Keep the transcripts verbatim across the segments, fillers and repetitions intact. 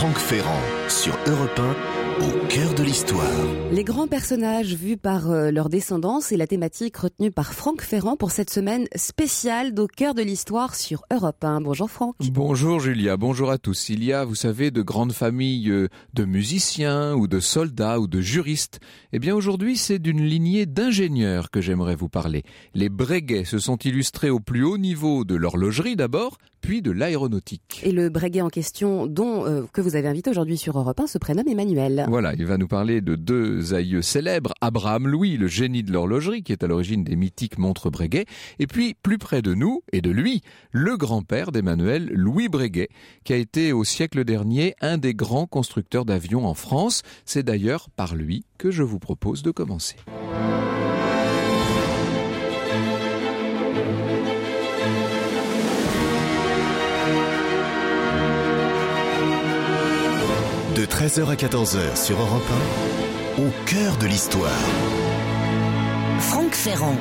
Franck Ferrand sur Europe un, au cœur de l'histoire. Les grands personnages vus par euh, leur descendance est la thématique retenue par Franck Ferrand pour cette semaine spéciale d'au cœur de l'histoire sur Europe un. Bonjour Franck. Bonjour Julia, bonjour à tous. Il y a, vous savez, de grandes familles de musiciens ou de soldats ou de juristes. Eh bien aujourd'hui, c'est d'une lignée d'ingénieurs que j'aimerais vous parler. Les Breguet se sont illustrés au plus haut niveau de l'horlogerie d'abord, puis de l'aéronautique. Et le Breguet en question, dont euh, que vous avez invité aujourd'hui sur Europe un, se prénomme Emmanuel. Voilà, il va nous parler de deux aïeux célèbres, Abraham Louis, le génie de l'horlogerie, qui est à l'origine des mythiques montres Breguet, et puis plus près de nous, et de lui, le grand-père d'Emmanuel, Louis Breguet, qui a été au siècle dernier un des grands constructeurs d'avions en France. C'est d'ailleurs par lui que je vous propose de commencer. De treize heures à quatorze heures sur Europe un, au cœur de l'histoire. Franck Ferrand.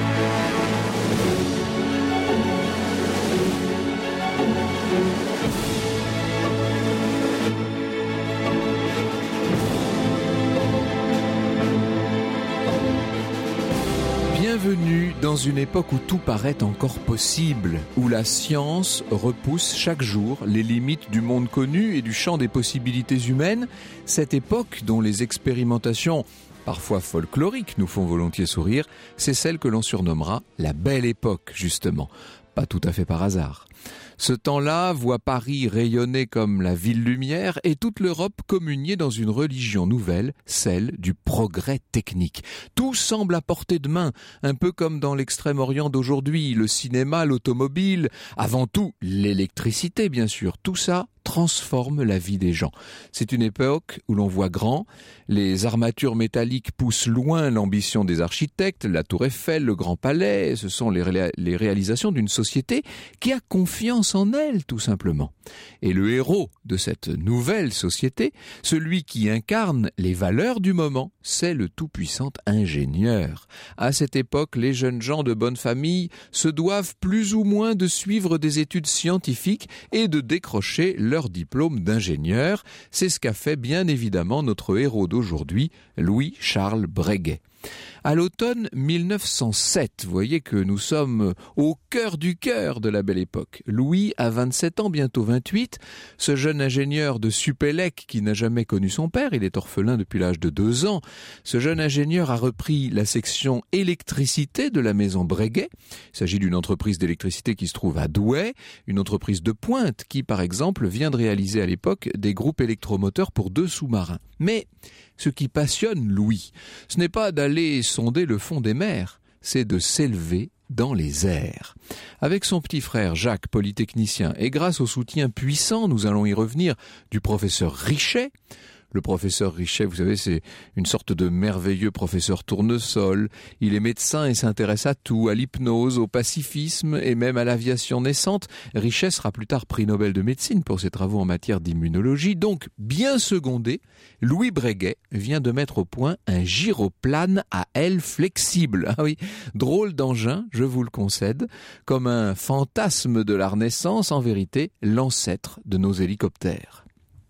Bienvenue dans une époque où tout paraît encore possible, où la science repousse chaque jour les limites du monde connu et du champ des possibilités humaines. Cette époque dont les expérimentations, parfois folkloriques, nous font volontiers sourire, c'est celle que l'on surnommera la Belle Époque, justement. Pas tout à fait par hasard. Ce temps-là voit Paris rayonner comme la ville lumière et toute l'Europe communier dans une religion nouvelle, celle du progrès technique. Tout semble à portée de main, un peu comme dans l'extrême-orient d'aujourd'hui, le cinéma, l'automobile, avant tout l'électricité bien sûr, tout ça transforme la vie des gens. C'est une époque où l'on voit grand, les armatures métalliques poussent loin l'ambition des architectes, la Tour Eiffel, le Grand Palais, ce sont les, ré- les réalisations d'une société qui a confiance en elle tout simplement. Et le héros de cette nouvelle société, celui qui incarne les valeurs du moment, c'est le tout-puissant ingénieur. À cette époque, les jeunes gens de bonne famille se doivent plus ou moins de suivre des études scientifiques et de décrocher leur diplôme d'ingénieur. C'est ce qu'a fait bien évidemment notre héros d'aujourd'hui, Louis-Charles Breguet. À l'automne mille neuf cent sept, vous voyez que nous sommes au cœur du cœur de la Belle Époque. Louis a vingt-sept ans, bientôt vingt-huit. Ce jeune ingénieur de Supélec qui n'a jamais connu son père, il est orphelin depuis l'âge de deux ans. Ce jeune ingénieur a repris la section électricité de la maison Breguet. Il s'agit d'une entreprise d'électricité qui se trouve à Douai, une entreprise de pointe qui, par exemple, vient de réaliser à l'époque des groupes électromoteurs pour deux sous-marins. Mais ce qui passionne Louis, ce n'est pas d'aller sonder le fond des mers, c'est de s'élever dans les airs. Avec son petit frère Jacques, polytechnicien, et grâce au soutien puissant, nous allons y revenir, du professeur Richet. Le professeur Richet, vous savez, c'est une sorte de merveilleux professeur tournesol. Il est médecin et s'intéresse à tout, à l'hypnose, au pacifisme et même à l'aviation naissante. Richet sera plus tard prix Nobel de médecine pour ses travaux en matière d'immunologie. Donc, bien secondé, Louis Breguet vient de mettre au point un gyroplane à aile flexible. Ah oui, drôle d'engin, je vous le concède, comme un fantasme de la Renaissance, en vérité, l'ancêtre de nos hélicoptères.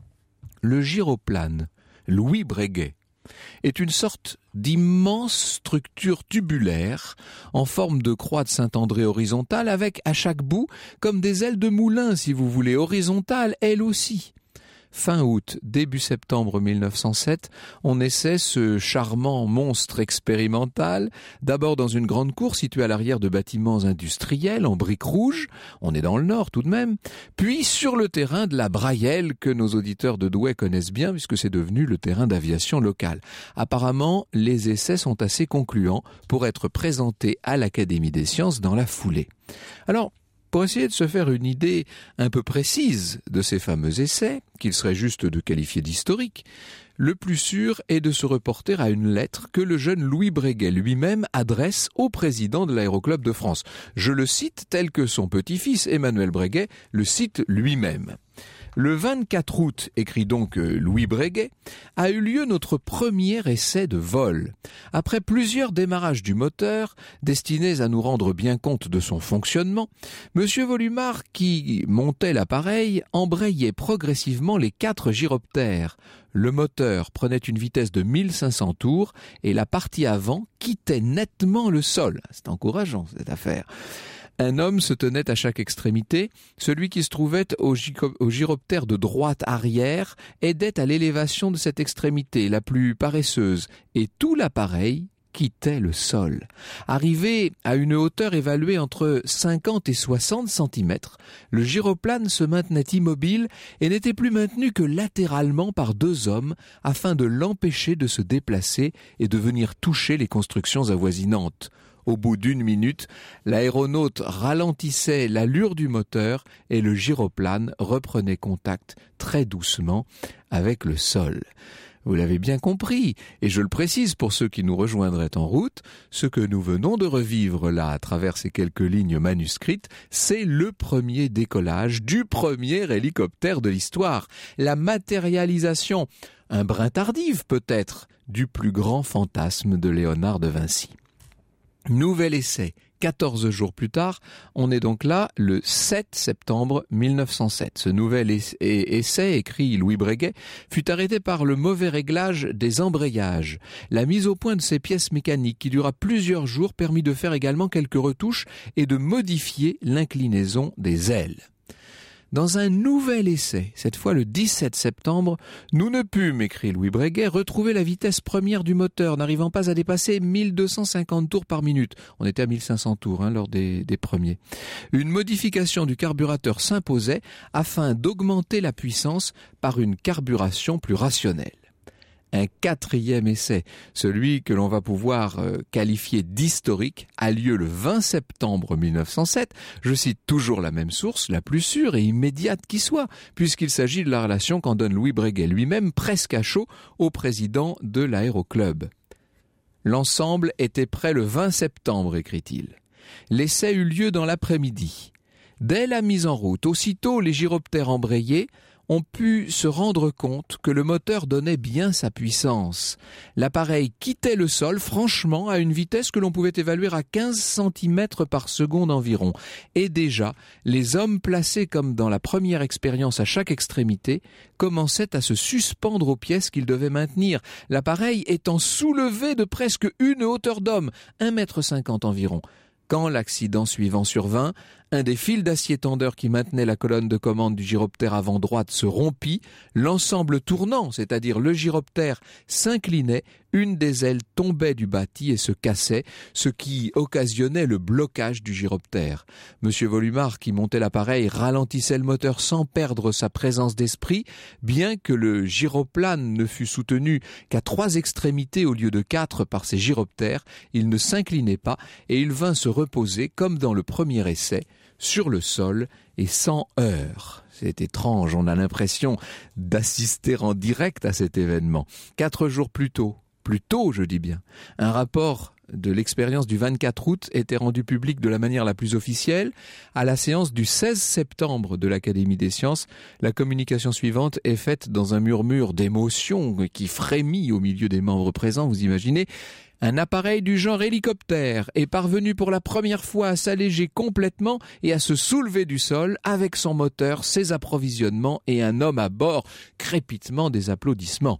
Le gyroplane, Louis Breguet, est une sorte d'immense structure tubulaire en forme de croix de Saint-André horizontale avec à chaque bout comme des ailes de moulin si vous voulez, horizontales elles aussi. Fin août, début septembre mille neuf cent sept, on essaie ce charmant monstre expérimental, d'abord dans une grande cour située à l'arrière de bâtiments industriels en briques rouges, on est dans le nord tout de même, puis sur le terrain de la Brayelle que nos auditeurs de Douai connaissent bien puisque c'est devenu le terrain d'aviation locale. Apparemment, les essais sont assez concluants pour être présentés à l'Académie des sciences dans la foulée. Alors, pour essayer de se faire une idée un peu précise de ces fameux essais, qu'il serait juste de qualifier d'historiques, le plus sûr est de se reporter à une lettre que le jeune Louis Breguet lui-même adresse au président de l'Aéroclub de France. Je le cite tel que son petit-fils Emmanuel Breguet le cite lui-même. Le vingt-quatre août, écrit donc Louis Breguet, a eu lieu notre premier essai de vol. Après plusieurs démarrages du moteur, destinés à nous rendre bien compte de son fonctionnement, Monsieur Volumar, qui montait l'appareil, embrayait progressivement les quatre gyroptères. Le moteur prenait une vitesse de mille cinq cents tours et la partie avant quittait nettement le sol. C'est encourageant cette affaire. Un homme se tenait à chaque extrémité. Celui qui se trouvait au, gy- au gyroptère de droite arrière aidait à l'élévation de cette extrémité la plus paresseuse et tout l'appareil quittait le sol. Arrivé à une hauteur évaluée entre cinquante et soixante centimètres, le gyroplane se maintenait immobile et n'était plus maintenu que latéralement par deux hommes afin de l'empêcher de se déplacer et de venir toucher les constructions avoisinantes. Au bout d'une minute, l'aéronaute ralentissait l'allure du moteur et le gyroplane reprenait contact très doucement avec le sol. Vous l'avez bien compris, et je le précise pour ceux qui nous rejoindraient en route, ce que nous venons de revivre là à travers ces quelques lignes manuscrites, c'est le premier décollage du premier hélicoptère de l'histoire, la matérialisation, un brin tardive peut-être, du plus grand fantasme de Léonard de Vinci. Nouvel essai, quatorze jours plus tard, on est donc là le sept septembre mille neuf cent sept. Ce nouvel essai, écrit Louis Breguet, fut arrêté par le mauvais réglage des embrayages. La mise au point de ces pièces mécaniques, qui dura plusieurs jours, permit de faire également quelques retouches et de modifier l'inclinaison des ailes. Dans un nouvel essai, cette fois le dix-sept septembre, nous ne pûmes, écrit Louis Breguet, retrouver la vitesse première du moteur, n'arrivant pas à dépasser mille deux cent cinquante tours par minute. On était à mille cinq cents tours hein, lors des, des premiers. Une modification du carburateur s'imposait afin d'augmenter la puissance par une carburation plus rationnelle. Un quatrième essai, celui que l'on va pouvoir euh, qualifier d'historique, a lieu le vingt septembre mille neuf cent sept. Je cite toujours la même source, la plus sûre et immédiate qui soit, puisqu'il s'agit de la relation qu'en donne Louis Breguet lui-même, presque à chaud, au président de l'aéroclub. L'ensemble était prêt le vingt septembre, écrit-il. L'essai eut lieu dans l'après-midi. Dès la mise en route, aussitôt les gyroptères embrayés, on put se rendre compte que le moteur donnait bien sa puissance. L'appareil quittait le sol franchement à une vitesse que l'on pouvait évaluer à quinze centimètres par seconde environ. Et déjà, les hommes placés comme dans la première expérience à chaque extrémité commençaient à se suspendre aux pièces qu'ils devaient maintenir, l'appareil étant soulevé de presque une hauteur d'homme, un mètre cinquante environ. Quand l'accident suivant survint, un des fils d'acier tendeur qui maintenait la colonne de commande du gyroptère avant droite se rompit, l'ensemble tournant, c'est-à-dire le gyroptère, s'inclinait, une des ailes tombait du bâti et se cassait, ce qui occasionnait le blocage du gyroptère. Monsieur Volumar, qui montait l'appareil, ralentissait le moteur sans perdre sa présence d'esprit, bien que le gyroplane ne fût soutenu qu'à trois extrémités au lieu de quatre par ses gyroptères, il ne s'inclinait pas et il vint se reposer, comme dans le premier essai, sur le sol et sans heurts. C'est étrange, on a l'impression d'assister en direct à cet événement. Quatre jours plus tôt, plus tôt je dis bien, un rapport de l'expérience du vingt-quatre août était rendu public de la manière la plus officielle. À la séance du seize septembre de l'Académie des sciences, la communication suivante est faite dans un murmure d'émotion qui frémit au milieu des membres présents, vous imaginez. Un appareil du genre hélicoptère est parvenu pour la première fois à s'alléger complètement et à se soulever du sol avec son moteur, ses approvisionnements et un homme à bord. Crépitement des applaudissements.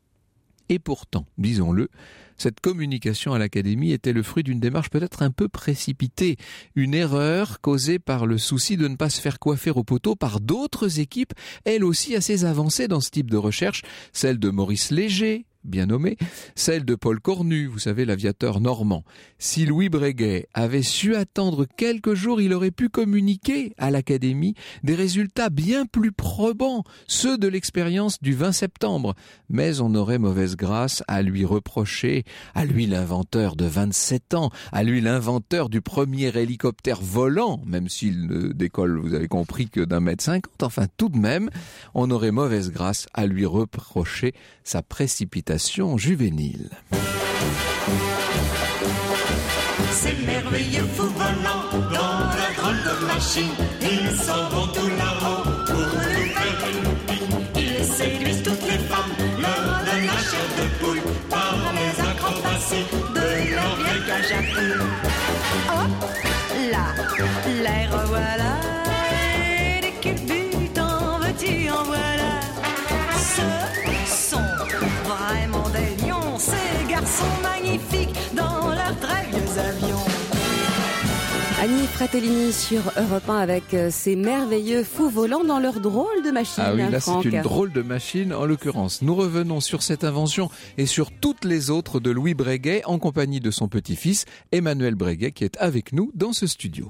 Et pourtant, disons-le, cette communication à l'Académie était le fruit d'une démarche peut-être un peu précipitée, une erreur causée par le souci de ne pas se faire coiffer au poteau par d'autres équipes, elles aussi assez avancées dans ce type de recherche, celle de Maurice Léger, bien nommé, celle de Paul Cornu, vous savez, l'aviateur normand. Si Louis Breguet avait su attendre quelques jours, il aurait pu communiquer à l'Académie des résultats bien plus probants, ceux de l'expérience du vingt septembre. Mais on aurait mauvaise grâce à lui reprocher, à lui l'inventeur de vingt-sept ans, à lui l'inventeur du premier hélicoptère volant, même s'il ne décolle, vous avez compris, que d'un mètre cinquante, enfin tout de même, on aurait mauvaise grâce à lui reprocher sa précipitation juvénile. C'est merveilleux fou volant dans la grande drôle de machine. Ils s'en vont tout là-haut pour nous faire des loupines. Ils séduisent toutes les femmes, leur donnent la chair de poule par les acrobaties de leur vieille cage à poules. Hop là, les revoilà. Et dès qu'ils butent, en veux-tu, en voilà. Ce sont vraiment des lions, ces garçons magnifiques dans leurs très vieux avions. Annie Fratellini sur Europe un avec ces merveilleux fous volants dans leur drôle de machine. Ah oui, là Franck. c'est une drôle de machine en l'occurrence. Nous revenons sur cette invention et sur toutes les autres de Louis Breguet en compagnie de son petit-fils Emmanuel Breguet qui est avec nous dans ce studio.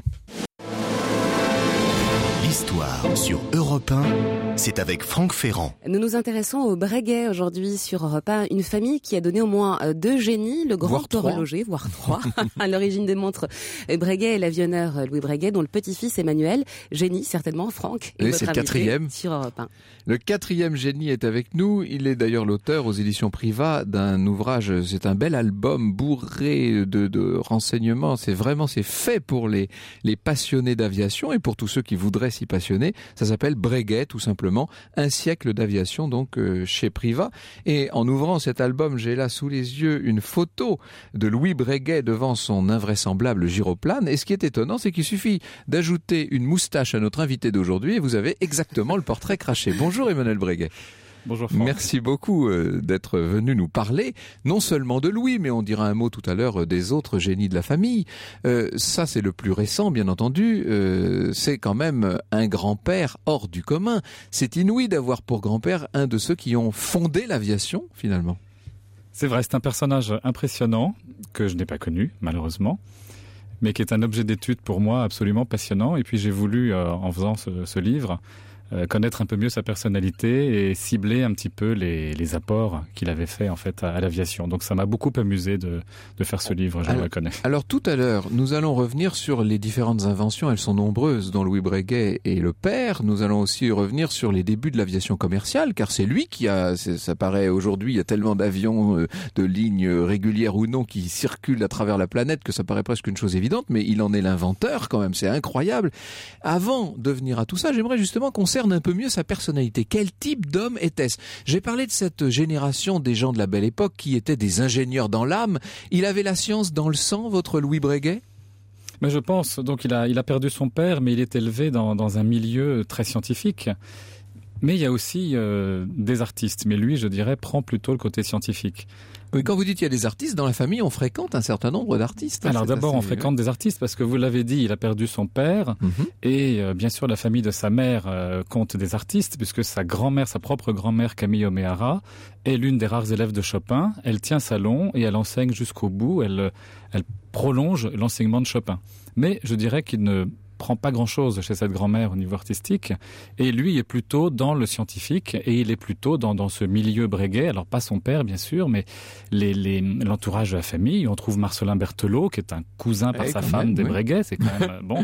L'histoire sur Europe un, c'est avec Franck Ferrand. Nous nous intéressons au Breguet aujourd'hui sur Europe un, une famille qui a donné au moins deux génies, le grand Voire trois. horloger, voire trois, à l'origine des montres Breguet et l'avionneur Louis Breguet, dont le petit-fils Emmanuel, génie certainement, Franck, et Oui, votre c'est le invité quatrième. sur Europe un. Le quatrième génie est avec nous. Il est d'ailleurs l'auteur aux éditions Privat d'un ouvrage. C'est un bel album bourré de, de renseignements. C'est vraiment, c'est fait pour les, les passionnés d'aviation et pour tous ceux qui voudraient s'y passionner. Ça s'appelle Breguet, tout simplement. Un siècle d'aviation, donc, euh, chez Privat. Et en ouvrant cet album, j'ai là sous les yeux une photo de Louis Breguet devant son invraisemblable gyroplane. Et ce qui est étonnant, c'est qu'il suffit d'ajouter une moustache à notre invité d'aujourd'hui et vous avez exactement le portrait craché. Bonjour. Bonjour Emmanuel Breguet. Bonjour Franck. Merci beaucoup euh, d'être venu nous parler, non seulement de Louis, mais on dira un mot tout à l'heure euh, des autres génies de la famille. Euh, ça, c'est le plus récent, bien entendu. Euh, c'est quand même un grand-père hors du commun. C'est inouï d'avoir pour grand-père un de ceux qui ont fondé l'aviation, finalement. C'est vrai, c'est un personnage impressionnant que je n'ai pas connu, malheureusement, mais qui est un objet d'étude pour moi absolument passionnant. Et puis j'ai voulu, euh, en faisant ce, ce livre, Euh, connaître un peu mieux sa personnalité et cibler un petit peu les, les apports qu'il avait fait en fait à, à l'aviation. Donc ça m'a beaucoup amusé de, de faire ce livre, je alors, le reconnais. Alors tout à l'heure, nous allons revenir sur les différentes inventions, elles sont nombreuses, dont Louis Breguet est le père. Nous allons aussi revenir sur les débuts de l'aviation commerciale, car c'est lui qui a, ça paraît aujourd'hui, il y a tellement d'avions, euh, de lignes régulières ou non, qui circulent à travers la planète que ça paraît presque une chose évidente, mais il en est l'inventeur quand même, c'est incroyable. Avant de venir à tout ça, j'aimerais justement qu'on un peu mieux sa personnalité. Quel type d'homme était-ce? J'ai parlé de cette génération des gens de la belle époque qui étaient des ingénieurs dans l'âme. Il avait la science dans le sang, votre Louis Breguet? Mais je pense, donc il a, il a perdu son père, mais il est élevé dans, dans un milieu très scientifique. Mais il y a aussi euh, des artistes. Mais lui, je dirais, prend plutôt le côté scientifique. Oui, quand vous dites qu'il y a des artistes, dans la famille, on fréquente un certain nombre d'artistes. Alors c'est d'abord, assez... on fréquente des artistes parce que vous l'avez dit, il a perdu son père. Mm-hmm. Et euh, bien sûr, la famille de sa mère euh, compte des artistes puisque sa grand-mère, sa propre grand-mère Camille O'Meara, est l'une des rares élèves de Chopin. Elle tient salon et elle enseigne jusqu'au bout. Elle, elle prolonge l'enseignement de Chopin. Mais je dirais qu'il ne prend pas grand-chose chez cette grand-mère au niveau artistique, et lui est plutôt dans le scientifique, et il est plutôt dans, dans ce milieu Breguet, alors pas son père bien sûr, mais les, les, l'entourage de la famille. On trouve Marcelin Berthelot, qui est un cousin par et sa quand femme même, des oui. Breguet, c'est quand même bon.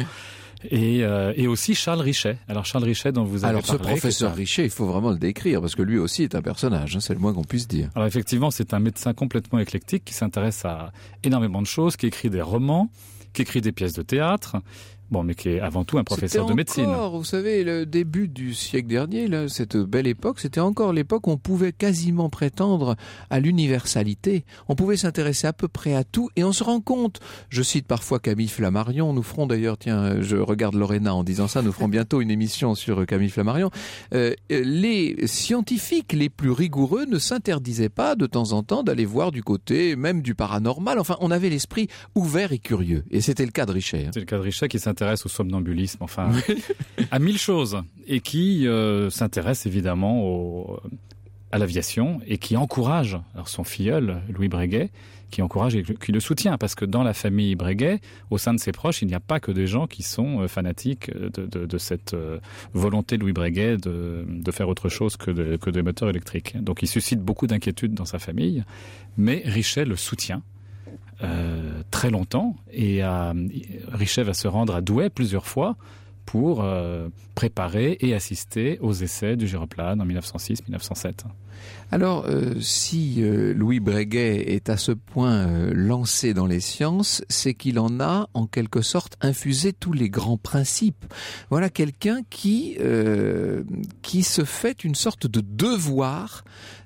Et, euh, et aussi Charles Richet. Alors Charles Richet dont vous avez Alors parlé. ce professeur Richet, il faut vraiment le décrire, parce que lui aussi est un personnage, hein, c'est le moins qu'on puisse dire. Alors effectivement, c'est un médecin complètement éclectique qui s'intéresse à énormément de choses, qui écrit des romans, qui écrit des pièces de théâtre, bon, mais qui est avant tout un professeur c'était de médecine. Encore, vous savez, le début du siècle dernier, là, cette belle époque, c'était encore l'époque où on pouvait quasiment prétendre à l'universalité. On pouvait s'intéresser à peu près à tout, et on se rend compte, je cite parfois Camille Flammarion, nous ferons d'ailleurs, tiens, je regarde Lorena en disant ça, nous ferons bientôt une émission sur Camille Flammarion, euh, les scientifiques les plus rigoureux ne s'interdisaient pas de temps en temps d'aller voir du côté même du paranormal. Enfin, on avait l'esprit ouvert et curieux, et c'était le cas de Richet. Hein. C'est le cas de Richet qui s'intéresse au somnambullisme, enfin, à mille choses, et qui euh, s'intéresse évidemment au, à l'aviation, et qui encourage alors son filleul, Louis Breguet, qui encourage et qui le soutient, parce que dans la famille Breguet, au sein de ses proches, il n'y a pas que des gens qui sont euh, fanatiques de, de, de cette euh, volonté de Louis Breguet de, de faire autre chose que, de, que des moteurs électriques. Donc il suscite beaucoup d'inquiétudes dans sa famille, mais Richet le soutient. Euh, très longtemps, et euh, Richet va se rendre à Douai plusieurs fois pour euh, préparer et assister aux essais du gyroplane en mille neuf cent six mille neuf cent sept. Alors, euh, si euh, Louis Breguet est à ce point euh, lancé dans les sciences, c'est qu'il en a, en quelque sorte, infusé tous les grands principes. Voilà quelqu'un qui euh, qui se fait une sorte de devoir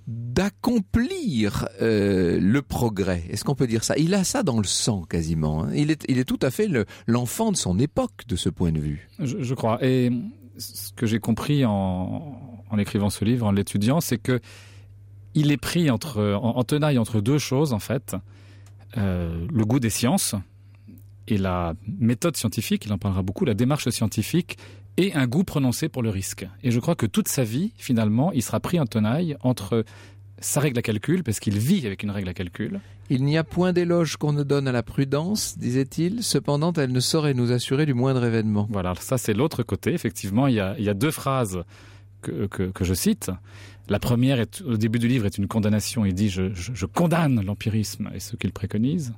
d'accomplir euh, le progrès. Est-ce qu'on peut dire ça? Il a ça dans le sang, quasiment. Hein. Il est, il est tout à fait le, l'enfant de son époque, de ce point de vue. Je, je crois. Et ce que j'ai compris en, en écrivant ce livre, en l'étudiant, c'est que il est pris entre, en, en tenaille entre deux choses, en fait. Euh, le goût des sciences et la méthode scientifique, il en parlera beaucoup, la démarche scientifique, et un goût prononcé pour le risque. Et je crois que toute sa vie, finalement, il sera pris en tenaille entre sa règle à calcul, parce qu'il vit avec une règle à calcul. Il n'y a point d'éloge qu'on ne donne à la prudence, disait-il, cependant elle ne saurait nous assurer du moindre événement. Voilà, ça c'est l'autre côté. Effectivement, il y a, il y a deux phrases que, que, que je cite. La première, est, au début du livre, est une condamnation. Il dit je, je, je condamne l'empirisme et ce qu'il préconise.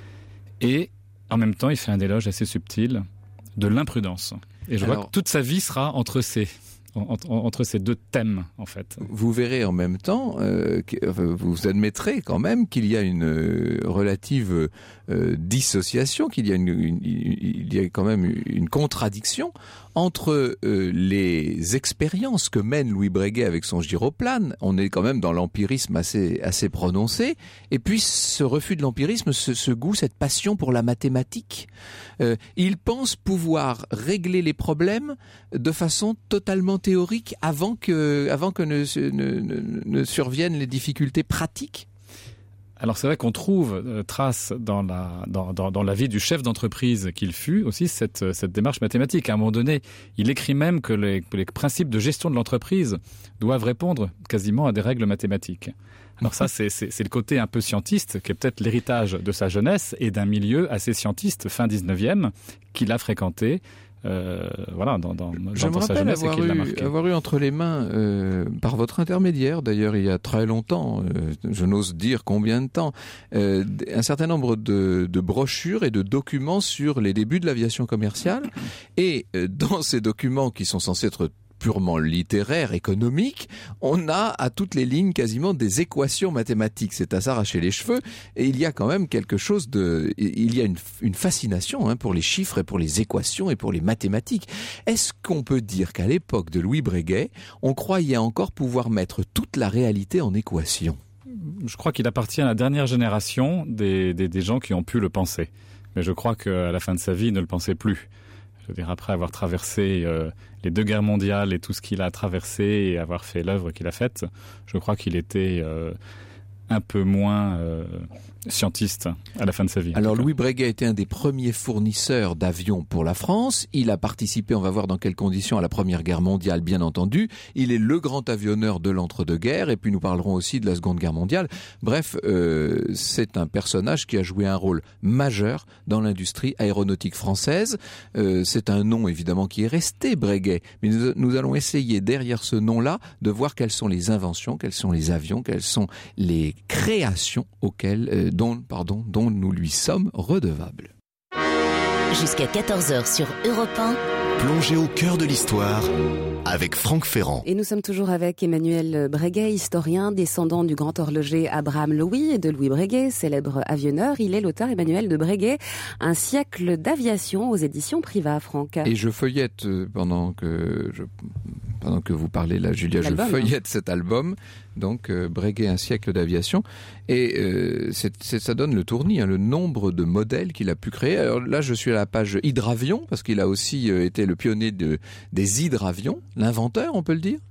Et en même temps, il fait un éloge assez subtil de l'imprudence. Et je Alors, vois que toute sa vie sera entre ces, entre, entre ces deux thèmes, en fait. Vous verrez en même temps, euh, que, vous admettrez quand même qu'il y a une euh, relative euh, dissociation, qu'il y a, une, une, il y a quand même une contradiction entre euh, les expériences que mène Louis Breguet avec son gyroplane. On est quand même dans l'empirisme assez, assez prononcé. Et puis ce refus de l'empirisme, ce, ce goût, cette passion pour la mathématique. Euh, il pense pouvoir régler les problèmes de façon totalement théorique avant que, avant que ne, ne, ne, ne surviennent les difficultés pratiques. Alors c'est vrai qu'on trouve euh, trace dans la dans, dans dans la vie du chef d'entreprise qu'il fut aussi cette cette démarche mathématique. À un moment donné, il écrit même que les, les principes de gestion de l'entreprise doivent répondre quasiment à des règles mathématiques. Alors ça c'est c'est c'est le côté un peu scientiste qui est peut-être l'héritage de sa jeunesse et d'un milieu assez scientiste fin dix-neuvième qu'il a fréquenté. Euh, voilà, dans, dans, Je dans me sa rappelle jeunesse avoir, et qu'il l'a eu, marqué. avoir eu entre les mains, euh, par votre intermédiaire, d'ailleurs il y a très longtemps, euh, je n'ose dire combien de temps, euh, un certain nombre de, de brochures et de documents sur les débuts de l'aviation commerciale. Et euh, dans ces documents qui sont censés être purement littéraire, économique, on a à toutes les lignes quasiment des équations mathématiques. C'est à s'arracher les cheveux. Et il y a quand même quelque chose de... Il y a une, une fascination hein, pour les chiffres et pour les équations et pour les mathématiques. Est-ce qu'on peut dire qu'à l'époque de Louis Breguet, on croyait encore pouvoir mettre toute la réalité en équation ? Je crois qu'il appartient à la dernière génération des, des, des gens qui ont pu le penser. Mais je crois qu'à la fin de sa vie, il ne le pensait plus. Je veux dire, après avoir traversé euh, les deux guerres mondiales et tout ce qu'il a traversé et avoir fait l'œuvre qu'il a faite, je crois qu'il était euh, un peu moins euh, scientiste à la fin de sa vie. Alors Louis Breguet était un des premiers fournisseurs d'avions pour la France. Il a participé, on va voir dans quelles conditions, à la Première Guerre mondiale, bien entendu. Il est le grand avionneur de l'entre-deux-guerres, et puis nous parlerons aussi de la Seconde Guerre mondiale. Bref, euh, c'est un personnage qui a joué un rôle majeur dans l'industrie aéronautique française. Euh, c'est un nom, évidemment, qui est resté, Breguet. Mais nous, nous allons essayer, derrière ce nom-là, de voir quelles sont les inventions, quels sont les avions, quelles sont les créations auxquelles... Euh, dont, pardon, dont nous lui sommes redevables. Jusqu'à quatorze heures sur Europe un. Plongez au cœur de l'histoire avec Franck Ferrand. Et nous sommes toujours avec Emmanuel Breguet, historien, descendant du grand horloger Abraham Louis et de Louis Breguet, célèbre avionneur. Il est l'auteur, Emmanuel de Breguet, Un siècle d'aviation aux éditions Privat, Franck. Et je feuillette, pendant que, je, pendant que vous parlez là, Julia, je feuillette hein. cet album. Donc euh, Breguet, Un siècle d'aviation, et euh, c'est, c'est, ça donne le tournis, hein, le nombre de modèles qu'il a pu créer. Alors là, je suis à la page hydravion, parce qu'il a aussi euh, été le pionnier de, des hydravions, l'inventeur, on peut le dire.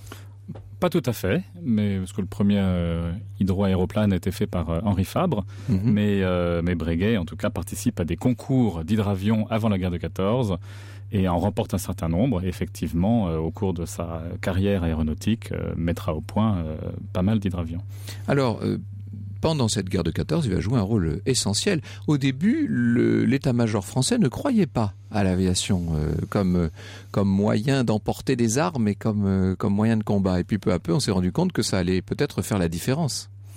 Pas tout à fait, mais parce que le premier euh, hydro-aéroplane a été fait par euh, Henri Fabre, mm-hmm. mais, euh, mais Breguet, en tout cas, participe à des concours d'hydravions avant la guerre de quatorze et en remporte un certain nombre. Et effectivement, euh, au cours de sa carrière aéronautique, euh, mettra au point euh, pas mal d'hydravions. Alors, euh, pendant cette guerre de quatorze, il va jouer un rôle essentiel. Au début, le, l'état-major français ne croyait pas à l'aviation euh, comme, euh, comme moyen d'emporter des armes et comme, euh, comme moyen de combat. Et puis peu à peu, on s'est rendu compte que ça allait peut-être faire la différence.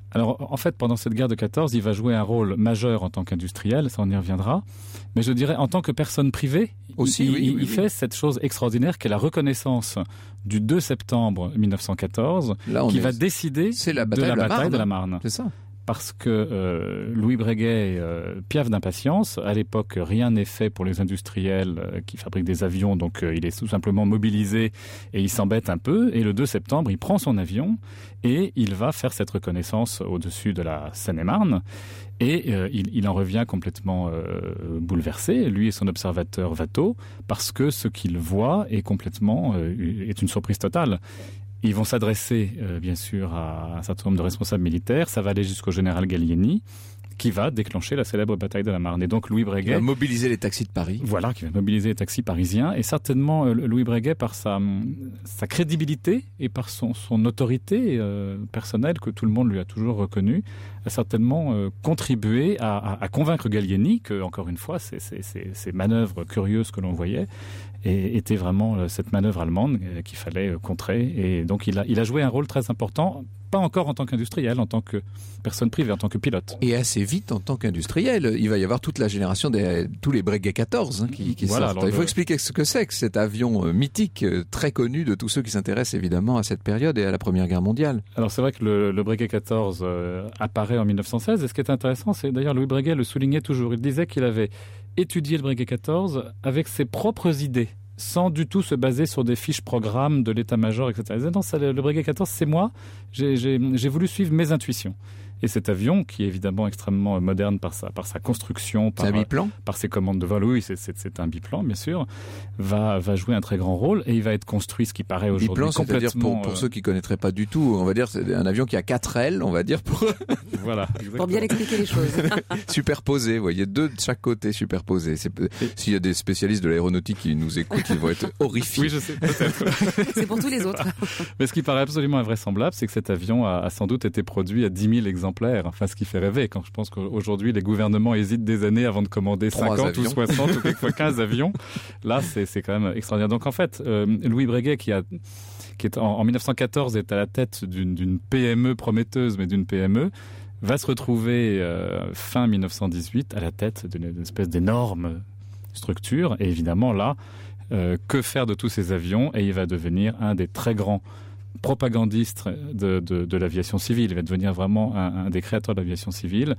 Alors, en fait, pendant cette guerre de quatorze, il va jouer un rôle majeur en tant qu'industriel, ça on y reviendra. Mais je dirais, en tant que personne privée, Aussi, il, oui, il, oui, il oui. fait cette chose extraordinaire qu'est la reconnaissance du deux septembre mille neuf cent quatorze, Là, on qui est- va décider c'est la de bataille la de la bataille Marne. de la Marne. C'est ça. Parce que euh, Louis Breguet euh, piaffe d'impatience. À l'époque, rien n'est fait pour les industriels euh, qui fabriquent des avions, donc euh, il est tout simplement mobilisé et il s'embête un peu. Et le deux septembre, il prend son avion et il va faire cette reconnaissance au-dessus de la Seine-et-Marne. Et euh, il, il en revient complètement euh, bouleversé, lui et son observateur Watteau, parce que ce qu'il voit est complètement euh, est une surprise totale. Ils vont s'adresser, euh, bien sûr, à un certain nombre de responsables militaires. Ça va aller jusqu'au général Gallieni, qui va déclencher la célèbre bataille de la Marne. Et donc Louis Il va Breguet, mobiliser les taxis de Paris. voilà, qui va mobiliser les taxis parisiens. Et certainement, euh, Louis Breguet, par sa, sa crédibilité et par son, son autorité euh, personnelle, que tout le monde lui a toujours reconnue, a certainement euh, contribué à, à, à convaincre Gallieni que, encore une fois, ces, ces, ces, ces manœuvres curieuses que l'on voyait et était vraiment euh, cette manœuvre allemande euh, qu'il fallait euh, contrer. Et donc il a, il a joué un rôle très important, pas encore en tant qu'industriel, en tant que personne privée, en tant que pilote. Et assez vite en tant qu'industriel, il va y avoir toute la génération des tous les Breguet quatorze hein, qui, qui Voilà, sortent. alors Il faut le- expliquer ce que c'est que cet avion euh, mythique, euh, très connu de tous ceux qui s'intéressent évidemment à cette période et à la Première Guerre mondiale. Alors c'est vrai que le, le Breguet quatorze euh, apparaît en mille neuf cent seize, et ce qui est intéressant, c'est d'ailleurs Louis Breguet le soulignait toujours, il disait qu'il avait étudié le Breguet quatorze avec ses propres idées, sans du tout se baser sur des fiches programmes de l'état-major, et cetera. Il disait non, ça, le, le Breguet quatorze, c'est moi, j'ai, j'ai, j'ai voulu suivre mes intuitions. Et cet avion, qui est évidemment extrêmement moderne par sa, par sa construction, par, C'est un biplan. par ses commandes de vol, oui, c'est, c'est, c'est un biplan, bien sûr, va, va jouer un très grand rôle, et il va être construit, ce qui paraît aujourd'hui Biplan, c'est-à-dire complètement... pour, pour euh, ceux qui connaîtraient pas du tout, on va dire c'est un avion qui a quatre ailes, on va dire pour voilà, Pour bien expliquer les choses. superposés. Vous voyez, deux de chaque côté superposés. C'est, s'il y a des spécialistes de l'aéronautique qui nous écoutent, ils vont être horrifiés. Oui, je sais, peut-être. C'est pour tous les autres. Mais ce qui paraît absolument invraisemblable, c'est que cet avion a, a sans doute été produit à dix mille exemplaires. Enfin, ce qui fait rêver. Quand je pense qu'aujourd'hui, les gouvernements hésitent des années avant de commander Trois cinquante avions. ou soixante ou quelquefois quinze avions. Là, c'est, c'est quand même extraordinaire. Donc, en fait, euh, Louis Breguet, qui a, qui est en, en mille neuf cent quatorze, est à la tête d'une, d'une P M E prometteuse, mais d'une P M E, va se retrouver euh, fin mille neuf cent dix-huit à la tête d'une, d'une espèce d'énorme structure. Et évidemment, là, euh, que faire de tous ces avions? Et il va devenir un des très grands propagandiste de, de, de l'aviation civile. Il va devenir vraiment un, un des créateurs de l'aviation civile.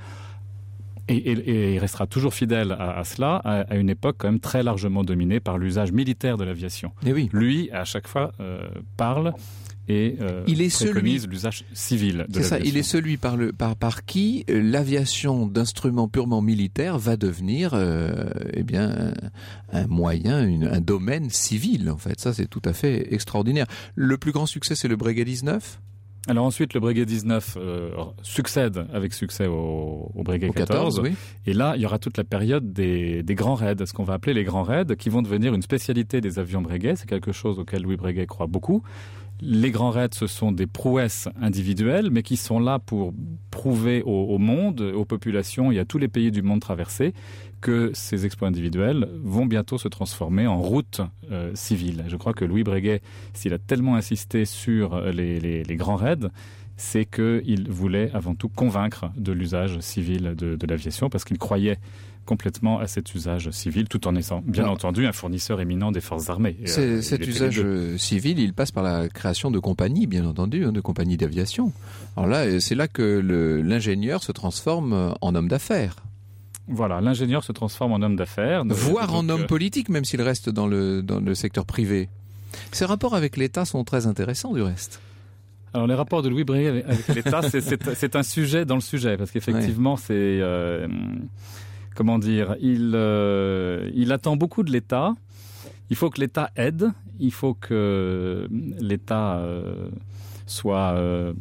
Et, et, et il restera toujours fidèle à, à cela, à, à une époque quand même très largement dominée par l'usage militaire de l'aviation. Et oui. Lui, à chaque fois, euh, parle et euh, Il est préconise celui- l'usage civil de C'est ça, l'aviation. il est celui par, le, par, par qui euh, l'aviation d'instruments purement militaires va devenir euh, eh bien, un, un moyen, une, un domaine civil. En fait, ça c'est tout à fait extraordinaire. Le plus grand succès, c'est le Breguet dix-neuf. Alors ensuite, le Breguet dix-neuf euh, succède avec succès au, au Breguet Au quatorze. quatorze, oui. Et là, il y aura toute la période des, des grands raids, ce qu'on va appeler les grands raids, qui vont devenir une spécialité des avions Breguet. C'est quelque chose auquel Louis Breguet croit beaucoup. Les grands raids, ce sont des prouesses individuelles, mais qui sont là pour prouver au, au monde, aux populations et à tous les pays du monde traversés que ces exploits individuels vont bientôt se transformer en route euh, civile. Je crois que Louis Breguet, s'il a tellement insisté sur les, les, les grands raids, c'est qu'il voulait avant tout convaincre de l'usage civil de, de l'aviation, parce qu'il croyait complètement à cet usage civil, tout en étant, bien Alors, entendu, un fournisseur éminent des forces armées. Et, C'est, euh, cet il était usage les deux. euh, civil, il passe par la création de compagnies, bien entendu, hein, de compagnies d'aviation. Alors là, euh, c'est là que le, l'ingénieur se transforme euh, en homme d'affaires, Voilà, l'ingénieur se transforme en homme d'affaires. voire Donc, en homme euh, politique, même s'il reste dans le, dans le secteur privé. Ces rapports avec l'État sont très intéressants, du reste. Alors les rapports de Louis Breguet avec, avec l'État, c'est, c'est, c'est un sujet dans le sujet, parce qu'effectivement, c'est euh, comment dire, il euh, il attend beaucoup de l'État. Il faut que l'État aide, il faut que l'État euh, soit euh,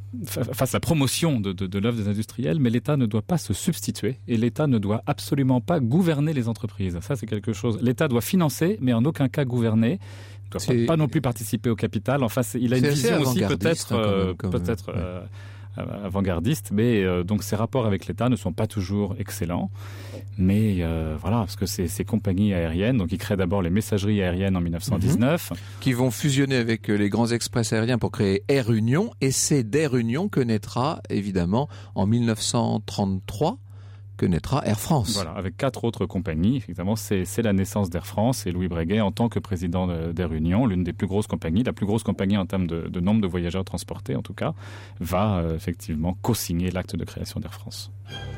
fasse la promotion de, de, de l'œuvre des industriels, mais l'État ne doit pas se substituer et l'État ne doit absolument pas gouverner les entreprises. Ça, c'est quelque chose. L'État doit financer, mais en aucun cas gouverner. Il ne doit C'est- pas, pas non plus participer au capital. Enfin, c'est, il a une C'est assez vision aussi avant-gardiste, peut-être, hein, quand même, euh, quand même. peut-être Ouais. euh, avant-gardiste, mais euh, donc ses rapports avec l'État ne sont pas toujours excellents. Mais euh, voilà, parce que ces, ces compagnies aériennes, donc il crée d'abord les messageries aériennes en dix-neuf cent dix-neuf. Mmh. Qui vont fusionner avec les grands express aériens pour créer Air Union. Et c'est d'Air Union que naîtra, évidemment, en dix-neuf cent trente-trois, que naîtra Air France. Voilà, avec quatre autres compagnies. Effectivement, c'est, c'est la naissance d'Air France et Louis Breguet, en tant que président d'Air Union, l'une des plus grosses compagnies, la plus grosse compagnie en termes de, de nombre de voyageurs transportés, en tout cas, va euh, effectivement co-signer l'acte de création d'Air France.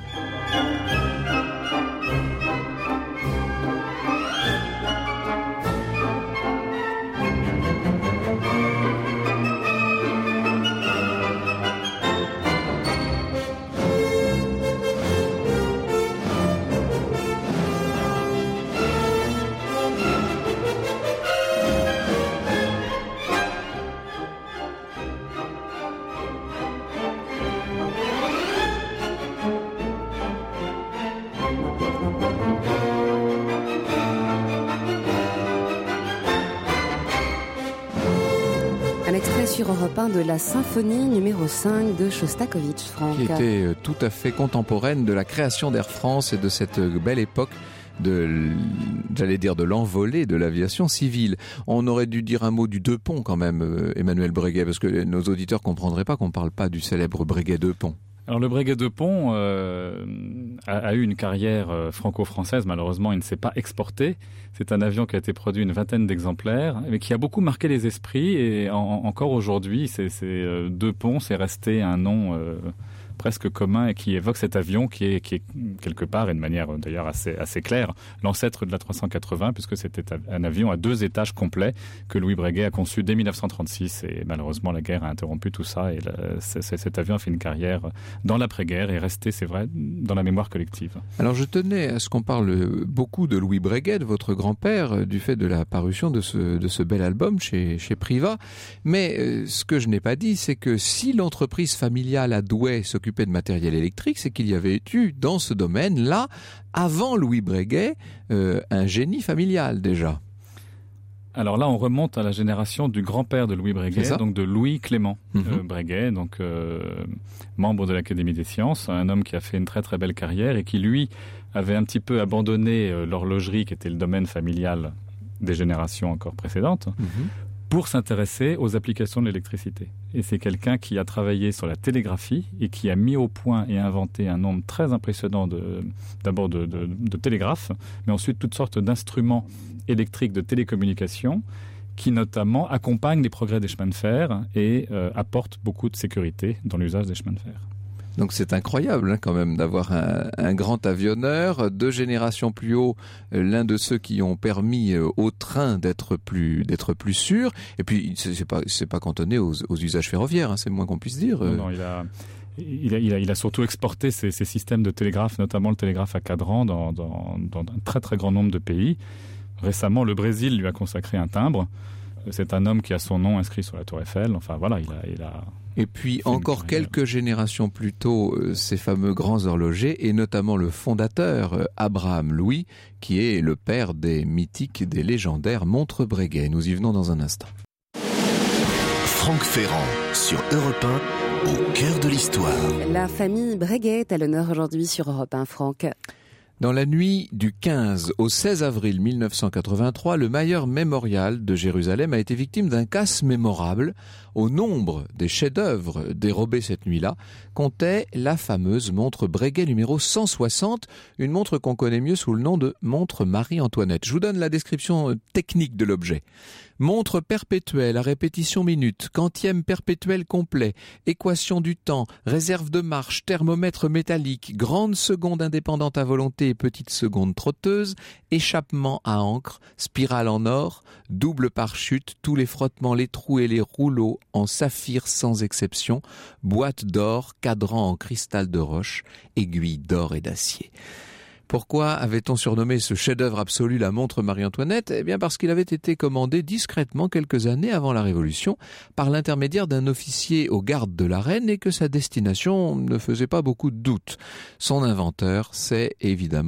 Un extrait sur Europe un de la symphonie numéro cinq de Shostakovich, Franck. Qui était tout à fait contemporaine de la création d'Air France et de cette belle époque de, j'allais dire, de l'envolée de l'aviation civile. On aurait dû dire un mot du Deux-Ponts quand même, Emmanuel Breguet, parce que nos auditeurs comprendraient pas qu'on ne parle pas du célèbre Breguet Deux-Ponts. Alors le Breguet Deux-Ponts euh, a, a eu une carrière euh, franco-française. Malheureusement, il ne s'est pas exporté. C'est un avion qui a été produit une vingtaine d'exemplaires, mais qui a beaucoup marqué les esprits. Et en, encore aujourd'hui, c'est, c'est, euh, Deux-Ponts, c'est resté un nom euh, presque commun et qui évoque cet avion qui est, qui est quelque part, et de manière d'ailleurs assez, assez claire, l'ancêtre de la trois cent quatre-vingts, puisque c'était un avion à deux étages complets que Louis Breguet a conçu dès dix-neuf cent trente-six. Et malheureusement, la guerre a interrompu tout ça. Et la, c'est, c'est, cet avion a fait une carrière dans l'après-guerre et est resté, c'est vrai, dans la mémoire collective. Alors je tenais à ce qu'on parle beaucoup de Louis Breguet, de votre grand-père, du fait de la parution de ce, de ce bel album chez, chez Priva. Mais euh, ce que je n'ai pas dit, c'est que si l'entreprise familiale à Douai s'occupait de matériel électrique, c'est qu'il y avait eu dans ce domaine-là, avant Louis Breguet, euh, un génie familial déjà. Alors là, on remonte à la génération du grand-père de Louis Breguet, donc de Louis Clément mm-hmm. euh, Breguet, donc euh, membre de l'Académie des sciences, un homme qui a fait une très très belle carrière et qui, lui, avait un petit peu abandonné euh, l'horlogerie, qui était le domaine familial des générations encore précédentes, mm-hmm. pour s'intéresser aux applications de l'électricité. Et c'est quelqu'un qui a travaillé sur la télégraphie et qui a mis au point et inventé un nombre très impressionnant de, d'abord de, de, de télégraphes, mais ensuite toutes sortes d'instruments électriques de télécommunication qui notamment accompagnent les progrès des chemins de fer et euh, apportent beaucoup de sécurité dans l'usage des chemins de fer. Donc c'est incroyable hein, quand même d'avoir un, un grand avionneur, deux générations plus haut, euh, l'un de ceux qui ont permis euh, au train d'être plus d'être plus sûr. Et puis c'est, c'est pas c'est pas cantonné aux, aux usages ferroviaires, hein, c'est le moins qu'on puisse dire. Non, non, il a il a, il a il a surtout exporté ces, ces systèmes de télégraphe, notamment le télégraphe à cadran, dans, dans dans un très très grand nombre de pays. Récemment, le Brésil lui a consacré un timbre. C'est un homme qui a son nom inscrit sur la Tour Eiffel. Enfin voilà, il a il a Et puis encore quelques générations plus tôt, euh, ces fameux grands horlogers, et notamment le fondateur, euh, Abraham Louis, qui est le père des mythiques, des légendaires montres Breguet. Nous y venons dans un instant. Franck Ferrand, sur Europe un, au cœur de l'histoire. La famille Breguet est à l'honneur aujourd'hui sur Europe un, Franck. Dans la nuit du quinze au seize avril mille neuf cent quatre-vingt-trois, le Mayer Memorial de Jérusalem a été victime d'un casse mémorable. Au nombre des chefs-d'œuvre dérobés cette nuit-là, comptait la fameuse montre Breguet numéro cent soixante, une montre qu'on connaît mieux sous le nom de montre Marie-Antoinette. Je vous donne la description technique de l'objet. Montre perpétuelle à répétition minute, quantième perpétuel complet, équation du temps, réserve de marche, thermomètre métallique, grande seconde indépendante à volonté et petite seconde trotteuse, échappement à encre, spirale en or, double pare-chute, tous les frottements, les trous et les rouleaux en saphir sans exception, boîte d'or, cadran en cristal de roche, aiguille d'or et d'acier. Pourquoi avait-on surnommé ce chef-d'œuvre absolu la montre Marie-Antoinette ? Eh bien parce qu'il avait été commandé discrètement quelques années avant la Révolution par l'intermédiaire d'un officier aux gardes de la reine et que sa destination ne faisait pas beaucoup de doute. Son inventeur, c'est évidemment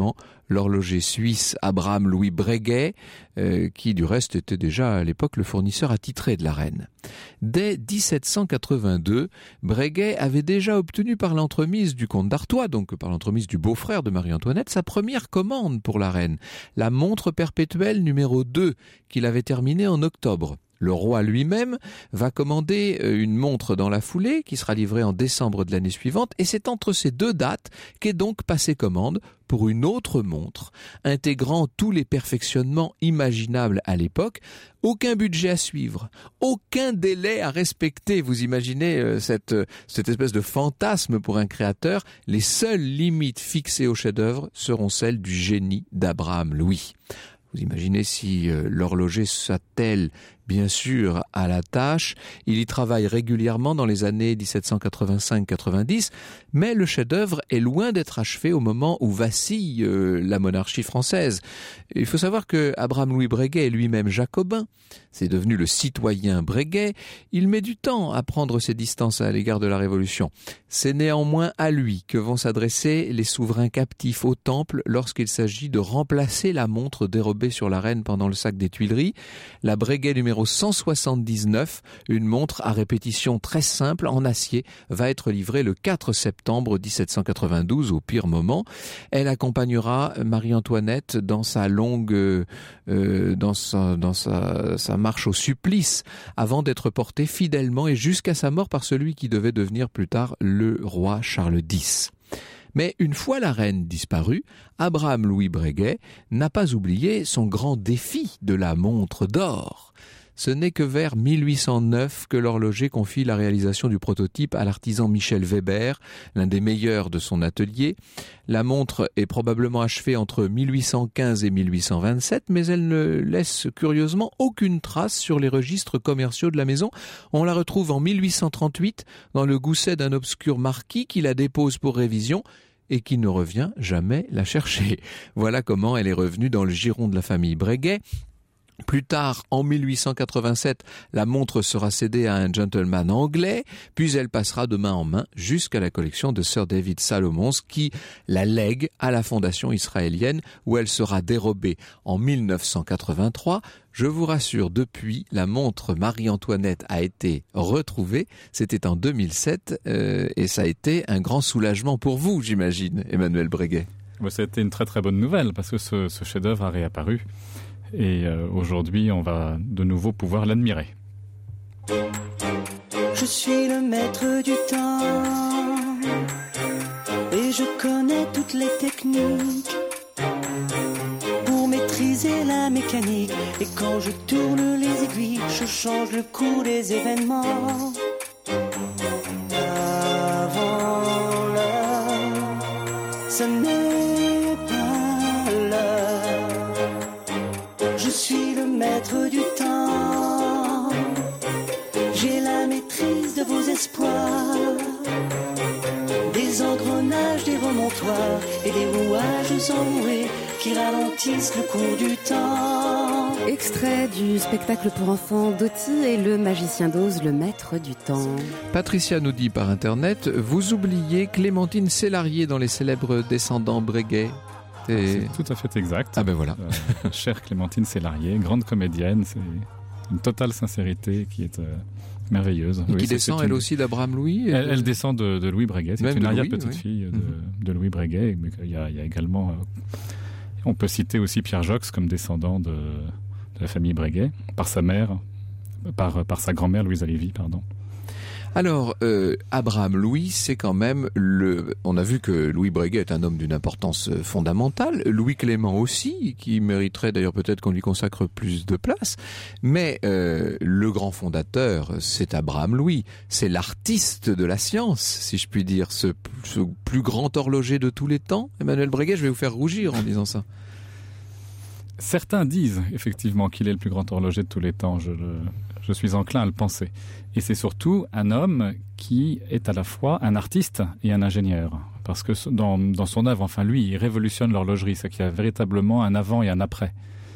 l'horloger suisse Abraham Louis Breguet, euh, qui du reste était déjà à l'époque le fournisseur attitré de la reine. Dès dix-sept cent quatre-vingt-deux, Breguet avait déjà obtenu par l'entremise du comte d'Artois, donc par l'entremise du beau-frère de Marie-Antoinette, sa première commande pour la reine, la montre perpétuelle numéro deux, qu'il avait terminée en octobre. Le roi lui-même va commander une montre dans la foulée qui sera livrée en décembre de l'année suivante et c'est entre ces deux dates qu'est donc passée commande pour une autre montre intégrant tous les perfectionnements imaginables à l'époque. Aucun budget à suivre, aucun délai à respecter. Vous imaginez cette, cette espèce de fantasme pour un créateur. Les seules limites fixées au chef-d'œuvre seront celles du génie d'Abraham Louis. Vous imaginez si euh, l'horloger s'attelle bien sûr à la tâche, il y travaille régulièrement dans les années dix-sept cent quatre-vingt-cinq quatre-vingt-dix, mais le chef-d'œuvre est loin d'être achevé au moment où vacille euh, la monarchie française. Il faut savoir que Abraham Louis Breguet est lui-même jacobin, c'est devenu le citoyen Breguet, il met du temps à prendre ses distances à l'égard de la Révolution. C'est néanmoins à lui que vont s'adresser les souverains captifs au Temple lorsqu'il s'agit de remplacer la montre dérobée sur la reine pendant le sac des Tuileries. La Breguet numéro cent soixante-dix-neuf, une montre à répétition très simple en acier, va être livrée le quatre septembre dix-sept cent quatre-vingt-douze au pire moment. Elle accompagnera Marie-Antoinette dans sa longue, euh, dans sa, dans sa, sa marche au supplice, avant d'être portée fidèlement et jusqu'à sa mort par celui qui devait devenir plus tard le roi Charles X. Mais une fois la reine disparue, Abraham Louis Breguet n'a pas oublié son grand défi de la montre d'or. Ce n'est que vers mille huit cent neuf que l'horloger confie la réalisation du prototype à l'artisan Michel Weber, l'un des meilleurs de son atelier. La montre est probablement achevée entre mille huit cent quinze et mille huit cent vingt-sept, mais elle ne laisse curieusement aucune trace sur les registres commerciaux de la maison. On la retrouve en mille huit cent trente-huit dans le gousset d'un obscur marquis qui la dépose pour révision et qui ne revient jamais la chercher. Voilà comment elle est revenue dans le giron de la famille Breguet. Plus tard, en mille huit cent quatre-vingt-sept, la montre sera cédée à un gentleman anglais, puis elle passera de main en main jusqu'à la collection de Sir David Salomons qui la lègue à la fondation israélienne où elle sera dérobée en mille neuf cent quatre-vingt-trois. Je vous rassure, depuis, la montre Marie-Antoinette a été retrouvée. C'était en deux mille sept euh, et ça a été un grand soulagement pour vous, j'imagine, Emmanuel Breguet. Bah, ça a été une très très bonne nouvelle parce que ce, ce chef-d'œuvre a réapparu. Et euh, aujourd'hui, on va de nouveau pouvoir l'admirer. Je suis le maître du temps et je connais toutes les techniques pour maîtriser la mécanique. Et quand je tourne les aiguilles, je change le cours des événements. Avant l'heure, ce n'est pas l'heure. Je suis le maître du temps. J'ai la maîtrise de vos espoirs. Des engrenages, des remontoirs et des rouages enroués qui ralentissent le cours du temps. Extrait du spectacle pour enfants Doty et le magicien d'Oz, le maître du temps. Patricia nous dit par internet, vous oubliez Clémentine Célarié dans les célèbres descendants Breguet. Et... C'est tout à fait exact. Ah ben voilà. Euh, chère Clémentine Célarié, grande comédienne, c'est une totale sincérité qui est euh, merveilleuse. Et oui, qui c'est, descend c'est une... elle aussi d'Abraham Louis. Elle, elle descend de, de Louis Breguet. C'est Même une oui. arrière-petite-fille de, mm-hmm. de Louis Breguet. Mais il y a, il y a également... Euh, on peut citer aussi Pierre Jox comme descendant de, de la famille Breguet, par sa mère, par, par sa grand-mère Louise Lévy, pardon. Alors, euh, Abraham Louis, c'est quand même le... On a vu que Louis Breguet est un homme d'une importance fondamentale. Louis Clément aussi, qui mériterait d'ailleurs peut-être qu'on lui consacre plus de place. Mais euh, le grand fondateur, c'est Abraham Louis. C'est l'artiste de la science, si je puis dire. Ce, ce plus grand horloger de tous les temps. Emmanuel Breguet, je vais vous faire rougir en disant ça. Certains disent effectivement qu'il est le plus grand horloger de tous les temps. Je, le, je suis enclin à le penser. Et c'est surtout un homme qui est à la fois un artiste et un ingénieur. Parce que dans, dans son œuvre, enfin lui, il révolutionne l'horlogerie. C'est qu'il y a véritablement un avant et un après.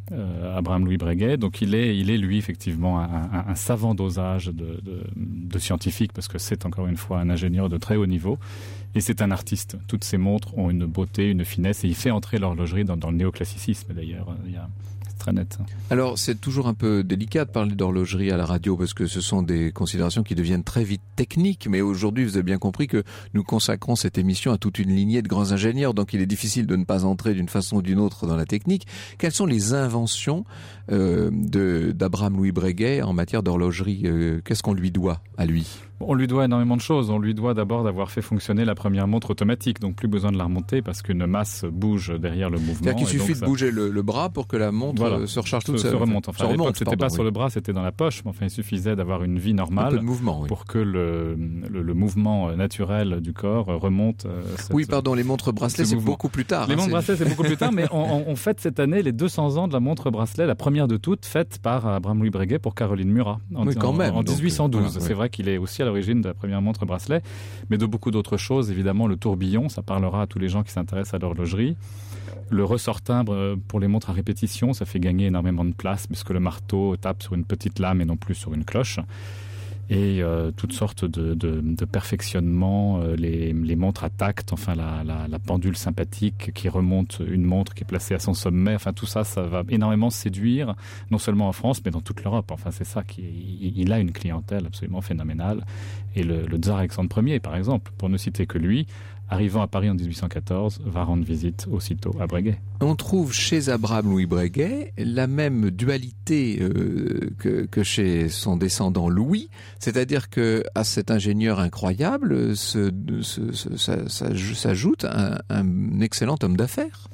euh, Abraham Louis Breguet. Donc il est, il est lui effectivement un, un, un savant dosage de, de, de scientifique, parce que c'est encore une fois un ingénieur de très haut niveau. Et c'est un artiste. Toutes ces montres ont une beauté, une finesse, et il fait entrer l'horlogerie dans, dans le néoclassicisme d'ailleurs. Il y a... très net. Alors, c'est toujours un peu délicat de parler d'horlogerie à la radio parce que ce sont des considérations qui deviennent très vite techniques. Mais aujourd'hui, vous avez bien compris que nous consacrons cette émission à toute une lignée de grands ingénieurs. Donc, il est difficile de ne pas entrer d'une façon ou d'une autre dans la technique. Quelles sont les inventions euh, de, d'Abraham Louis Breguet en matière d'horlogerie? euh, Qu'est-ce qu'on lui doit à lui? On lui doit énormément de choses. On lui doit d'abord d'avoir fait fonctionner la première montre automatique, donc plus besoin de la remonter parce qu'une masse bouge derrière le mouvement. C'est-à-dire qu'il suffit de ça... bouger le, le bras pour que la montre voilà, se recharge toute seule. Se remonte. Enfin, se à l'époque, remonte, c'était pardon, pas oui. sur le bras, c'était dans la poche. Mais enfin, il suffisait d'avoir une vie normale un peu de mouvement, oui. pour que le, le, le mouvement naturel du corps remonte. Euh, cette, oui, pardon, les montres bracelets, c'est mouvement. beaucoup plus tard. Les hein, montres c'est... bracelets, c'est beaucoup plus tard, mais on, on, on fête cette année les deux cents ans de la montre bracelet, la première de toutes, faite par Abraham Louis Breguet pour Caroline Murat en, oui, quand en, même, en donc, dix-huit cent douze. voilà, c'est ouais. vrai qu'il est aussi à l'origine de la première montre bracelet, mais de beaucoup d'autres choses. Évidemment, le tourbillon, ça parlera à tous les gens qui s'intéressent à l'horlogerie. Le ressort timbre pour les montres à répétition, ça fait gagner énormément de place puisque le marteau tape sur une petite lame et non plus sur une cloche. Et euh, toutes sortes de, de, de perfectionnements, euh, les, les montres à tact, enfin la, la, la pendule sympathique qui remonte une montre qui est placée à son sommet, enfin tout ça, ça va énormément séduire, non seulement en France, mais dans toute l'Europe. Enfin c'est ça, qui, il, il a une clientèle absolument phénoménale. Et le, le tsar Alexandre Ier, par exemple, pour ne citer que lui, arrivant à Paris en dix-huit cent quatorze, va rendre visite aussitôt à Breguet. On trouve chez Abraham Louis Breguet la même dualité euh, que, que chez son descendant Louis, c'est-à-dire que à cet ingénieur incroyable se, se, se, ça, ça, s'ajoute un, un excellent homme d'affaires.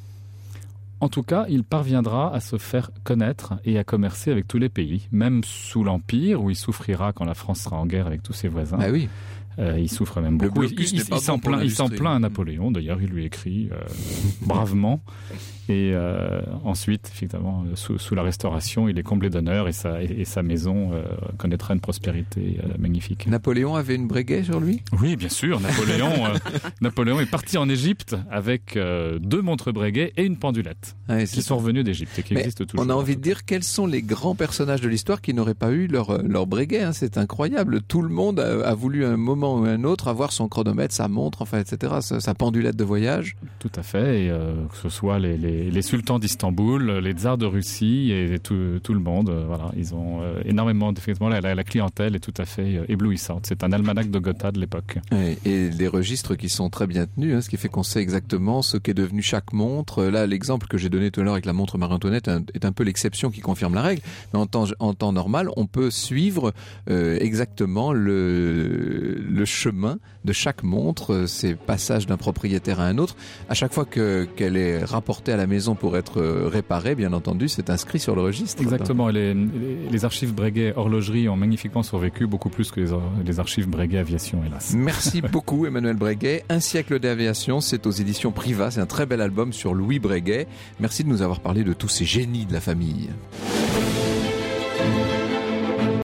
En tout cas, il parviendra à se faire connaître et à commercer avec tous les pays, même sous l'Empire, où il souffrira quand la France sera en guerre avec tous ses voisins. Ah oui. Euh, il souffre même beaucoup. Il, il, il, s'en plaint, il s'en plaint à Napoléon, d'ailleurs, il lui écrit euh, bravement. Et euh, ensuite, effectivement, sous, sous la Restauration, il est comblé d'honneur et sa, et, et sa maison euh, connaîtra une prospérité euh, magnifique. Napoléon avait une Breguet sur lui ? Oui, bien sûr. Napoléon, euh, Napoléon est parti en Égypte avec euh, deux montres Breguet et une pendulette ah, qui sont revenus d'Égypte et qui Mais existent toujours. On a envie de dire quels sont les grands personnages de l'histoire qui n'auraient pas eu leur, leur Breguet. Hein, c'est incroyable. Tout le monde a, a voulu à un moment ou à un autre avoir son chronomètre, sa montre, enfin, et cetera, sa, sa pendulette de voyage. Tout à fait. Et, euh, que ce soit les, les Les, les sultans d'Istanbul, les tsars de Russie et tout, tout le monde, euh, voilà, ils ont euh, énormément, effectivement, la, la, la clientèle est tout à fait euh, éblouissante. C'est un almanach de Gotha de l'époque. Et, et les registres qui sont très bien tenus, hein, ce qui fait qu'on sait exactement ce qu'est devenu chaque montre. Là, l'exemple que j'ai donné tout à l'heure avec la montre Marie-Antoinette est un peu l'exception qui confirme la règle. Mais en temps, en temps normal, on peut suivre euh, exactement le, le chemin de chaque montre, ces passages d'un propriétaire à un autre. À chaque fois que, qu'elle est rapportée à la maison pour être réparée, bien entendu, c'est inscrit sur le registre. Exactement. Les, les archives Breguet horlogerie ont magnifiquement survécu, beaucoup plus que les, les archives Breguet aviation, hélas. Merci beaucoup, Emmanuel Breguet. Un siècle d'aviation, c'est aux éditions Priva. C'est un très bel album sur Louis Breguet. Merci de nous avoir parlé de tous ces génies de la famille.